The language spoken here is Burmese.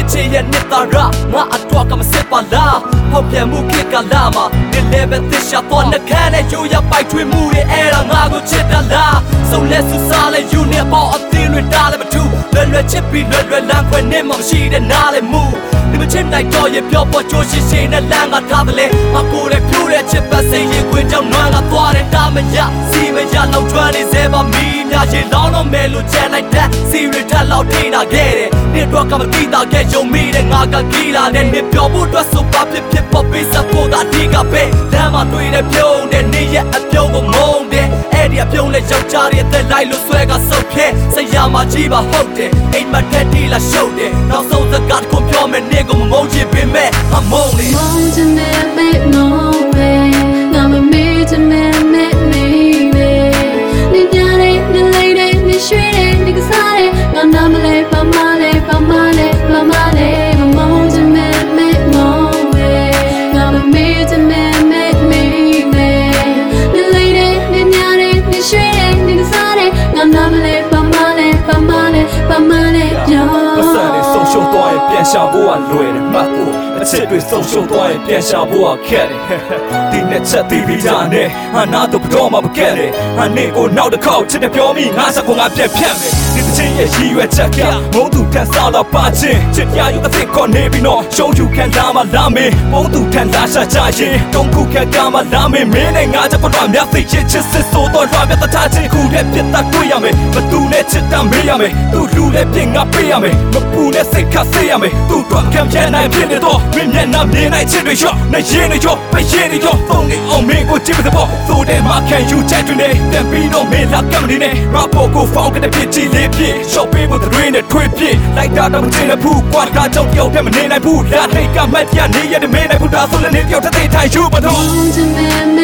ချင်းရဲ့နှစ်သာရငါအတွက်ကမစစ်ပါလားဟောက်ပြန်မှုခေတ်ကလာမှာဒီလေပဲသစ်ရှာတော့နှခမ်းနဲ့ယူရပိုက်ထွေးမှုတွေအဲ့ဒါငါကိုချစ်တယ်လားစုံလက်ဆူစားလဲယူနေပေါ့အသင်းတွေတားလည်းမထူးလွယ်ချစ်ပြီးလွယ်လမ်းခွဲနေမှမရှိတဲ့နားလည်းမူဒီမချစ်နိုင်တော့ရဲ့ပြောပေါ်ချိုးရှိရှိနဲ့လမ်းကထားတယ်လေမကိုတဲ့ဖြိုးတဲ့ချစ်ပတ်စိတ်ရင်ခွေကြောင့်နွမ်းကသွားတဲ့တာမရစီမရလောက်ထွန်းနေစေပါမီးများရင်လောင်းတော့မဲလို့ချမ်းလိုက်တဲ့စီရီထက်လောက်ထိတာခဲ့တယ်နေ့တော့ကမတိတာခဲ့ယုံမိတဲ့ငါကကီလာနဲ့နေပြောဖို့အတွက်ဆိုပါဖြစ်ပေါ်ပေးစဖို့တာဒီကပဲလမ်းမှာတွေ့တဲ့ပြုံးတဲ့နေ့ရက်အပြုံးကိုမုန်းတဲ့အဲ့ဒီအပြုံးနဲ့ယောက်ျားရဲ့အသက်လိုက်လို့ဆွဲကဆုတ်ဖြဲစိတ်ရမှာကြီးပါဟုတ်တယ်အိမ်မထက်တီလာရှုပ်တယ်နောက်ဆုံးစကားကိုပြောမယ်နေ့ကိုမမုန်းချင်ပေမဲ့အမုန်းလေမုန်းချင်တဲ့မေ့မောင်းပဲငါမမေ့ချင်မဲ့မေ့နေပဲနေကြတဲ့နေလေးတဲ့နေရွှေတဲ့နေကစားတဲ့ငါနာမလဲပါမလဲပါမလဲပါမလဲမုန်းချင်မဲ့မေ့မောင်းပဲငါမမေ့ချင်မဲ့မေ့နေပဲနေလေးတဲ့နေညတဲ့နေရွှေတဲ့နေကစားတဲ့ငါနာမလဲပါမလဲပါမလဲပါမလဲယောပတ်စံတွေဆုံးရှုံးသွားရင်ပြန်ရှာဖို့ကလွယ်တယ်မှတ်ဖို့အချစ်တွေဆုံးရှုံးသွားရင်ပြန်ရှာဖို့ကခက်တယ်ဒီနဲ့ချက်တီးပြီးတာနဲ့ဟာနာတော့ဘတော်မှမကက်တယ်ဟာနေကိုနောက်တစ်ခေါက်ချစ်တယ်ပြောမိငါစကွန်ကပြန်ဖြတ်မယ်ဒီတစ်ချင်းရဲ့ရည်ရွယ်ချက်ကမုန်းသူထန်စားတော့ပါချင်းချစ်ရယူတဲ့ခေါ်နေပြီးတော့ရှုံးယူခံလာမှလာမင်းမုန်းသူထန်လာရှာချရင်တုံးခုခံကြမှလာမင်းမင်းနဲ့ငါချက်ကတော့မြတ်သိချစ်စစ်ဆိုတော့ရွာပြတ်ထားချင်းခုတဲ့ပြတ်တတ်တွေ့ရမယ်ဘသူနဲ့ချစ်တမ်းမေးရမယ်သူလူနဲ့ပြင်ငါပေးရမယ်မပူနဲ့စိတ်ခတ်စေးရမယ်သူတို့ခံပြနိုင်ဖြစ်နေတော့မင်းမျက်နှာမြင်နိုင်ချစ်တွေရောနဲ့ရင်းနေရောပဲရင်းနေရောပုံနေအောင်မင်းကိုကြည့်တဲ့ပေါ့သို့တဲ့မှာခံယူချက်တွေနဲ့တပြီးတော့မင်းလာကမ်းနေနဲ့ရပေါ်ကိုဖောင်းတဲ့ဖြစ်ချီလေးဖြစ်ရှော့ပေးဖို့တွေနဲ့ထွေးဖြစ်လိုက်တာတော့မချင်ဘူးကွာဒါကြောင့်ပြောင်းတယ်မနေနိုင်ဘူးလာထိတ်ကမှတ်ပြနေရတဲ့မင်းနဲ့ဘုရားဆိုလည်းနေပြောင်းတဲ့ထိုင်ယူမတော့